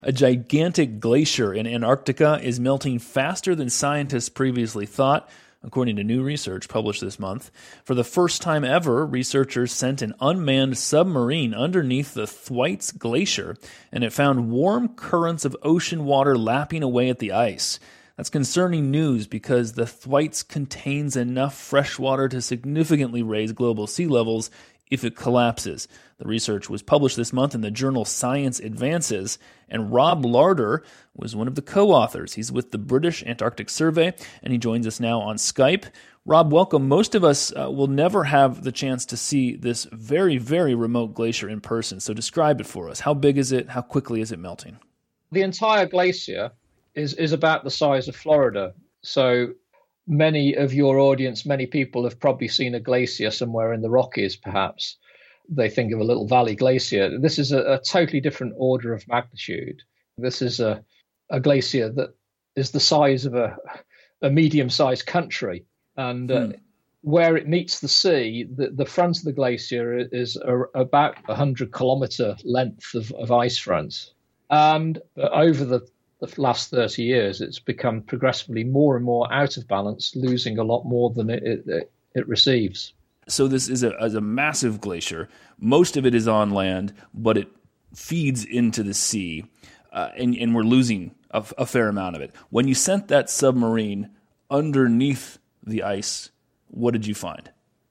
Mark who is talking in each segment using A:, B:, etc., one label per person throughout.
A: A gigantic glacier in Antarctica is melting faster than scientists previously thought, according to new research published this month. For the first time ever, researchers sent an unmanned submarine underneath the Thwaites Glacier, and it found warm currents of ocean water lapping away at the ice. That's concerning news because the Thwaites contains enough fresh water to significantly raise global sea levels if it collapses. The research was published this month in the journal Science Advances, and Rob Larder was one of the co-authors. He's with the British Antarctic Survey, and he joins us now on Skype. Rob, welcome. Most of us will never have the chance to see this very, very remote glacier in person, so describe it for us. How big is it? How quickly is it melting?
B: The entire glacier is about the size of Florida, so many of your audience, many people have probably seen a glacier somewhere in the Rockies, perhaps. They think of a little valley glacier. This is a totally different order of magnitude. This is a glacier that is the size of a medium-sized country. And where it meets the sea, the front of the glacier is about 100-kilometer length of ice front. And over the last 30 years, it's become progressively more and more out of balance, losing a lot more than it receives.
A: So this is a massive glacier. Most of it is on land, but it feeds into the sea, and we're losing a fair amount of it. When you sent that submarine underneath the ice, what did you find?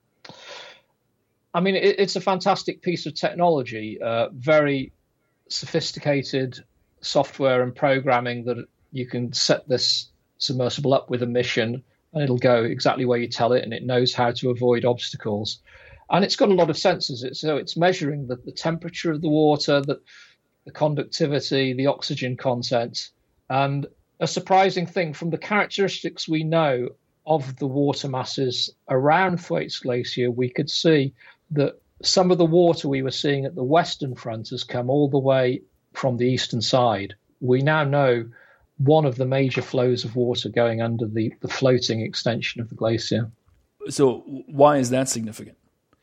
B: I mean, it's a fantastic piece of technology, very sophisticated software and programming that you can set this submersible up with a mission, and it'll go exactly where you tell it, and it knows how to avoid obstacles. And it's got a lot of sensors. So it's measuring the temperature of the water, the conductivity, the oxygen content. And a surprising thing, from the characteristics we know of the water masses around Thwaites Glacier, we could see that some of the water we were seeing at the western front has come all the way from the eastern side. We now know one of the major flows of water going under the floating extension of the glacier.
A: So why is that significant?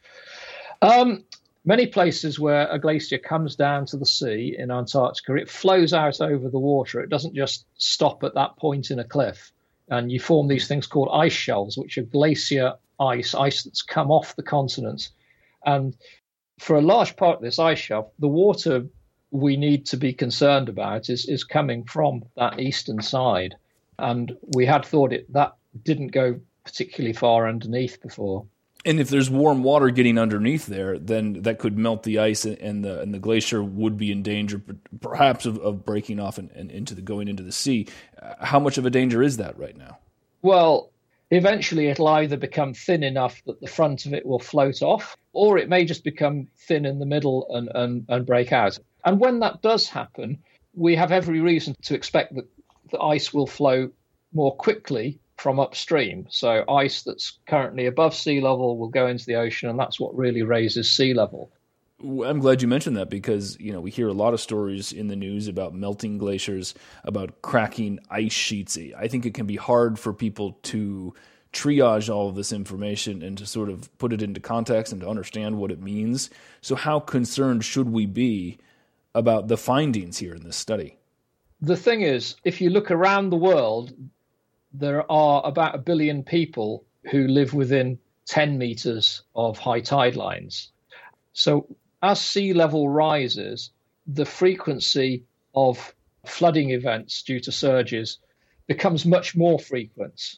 B: Many places where a glacier comes down to the sea in Antarctica, it flows out over the water. It doesn't just stop at that point in a cliff. And you form these things called ice shelves, which are glacier ice that's come off the continent. And for a large part of this ice shelf, the water we need to be concerned about is coming from that eastern side. And we had thought that didn't go particularly far underneath before.
A: And if there's warm water getting underneath there, then that could melt the ice, and the glacier would be in danger, perhaps, of breaking off and going into the sea. How much of a danger is that right now?
B: Well, eventually it'll either become thin enough that the front of it will float off, or it may just become thin in the middle and break out. And when that does happen, we have every reason to expect that the ice will flow more quickly from upstream. So ice that's currently above sea level will go into the ocean, and that's what really raises sea level.
A: I'm glad you mentioned that because, we hear a lot of stories in the news about melting glaciers, about cracking ice sheets. I think it can be hard for people to triage all of this information and to sort of put it into context and to understand what it means. So how concerned should we be about the findings here in this study?
B: The thing is, if you look around the world, there are about 1 billion people who live within 10 meters of high tide lines. So as sea level rises, the frequency of flooding events due to surges becomes much more frequent.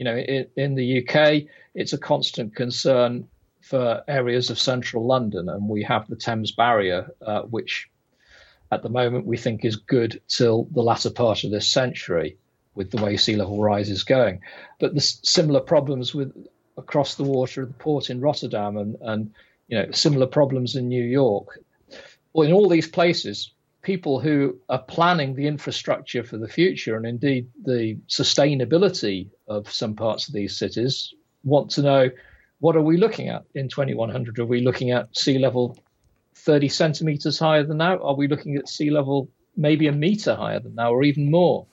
B: In the UK, it's a constant concern for areas of central London, and we have the Thames Barrier, which at the moment we think is good till the latter part of this century, with the way sea level rise is going. But there's similar problems across the water of the port in Rotterdam and similar problems in New York. Well, in all these places, people who are planning the infrastructure for the future and indeed the sustainability of some parts of these cities want to know, what are we looking at in 2100? Are we looking at sea level 30 centimeters higher than now? Are we looking at sea level maybe a meter higher than now, or even more?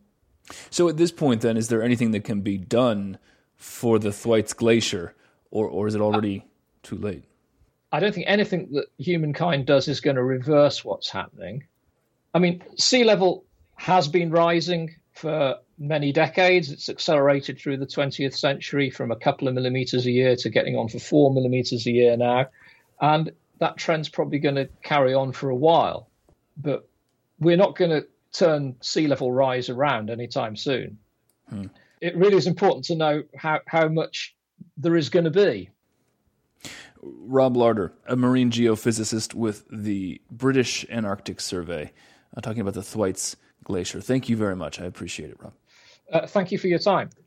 A: So at this point, then, is there anything that can be done for the Thwaites Glacier, or is it already too late?
B: I don't think anything that humankind does is going to reverse what's happening. I mean, sea level has been rising for many decades. It's accelerated through the 20th century from a couple of millimeters a year to getting on for 4 millimeters a year now. And that trend's probably going to carry on for a while. But we're not going to turn sea level rise around anytime soon. It really is important to know how much there is going to be.
A: Rob Larder, a marine geophysicist with the British Antarctic Survey, talking about the Thwaites Glacier. Thank you very much. I appreciate it, Rob.
B: Thank you for your time.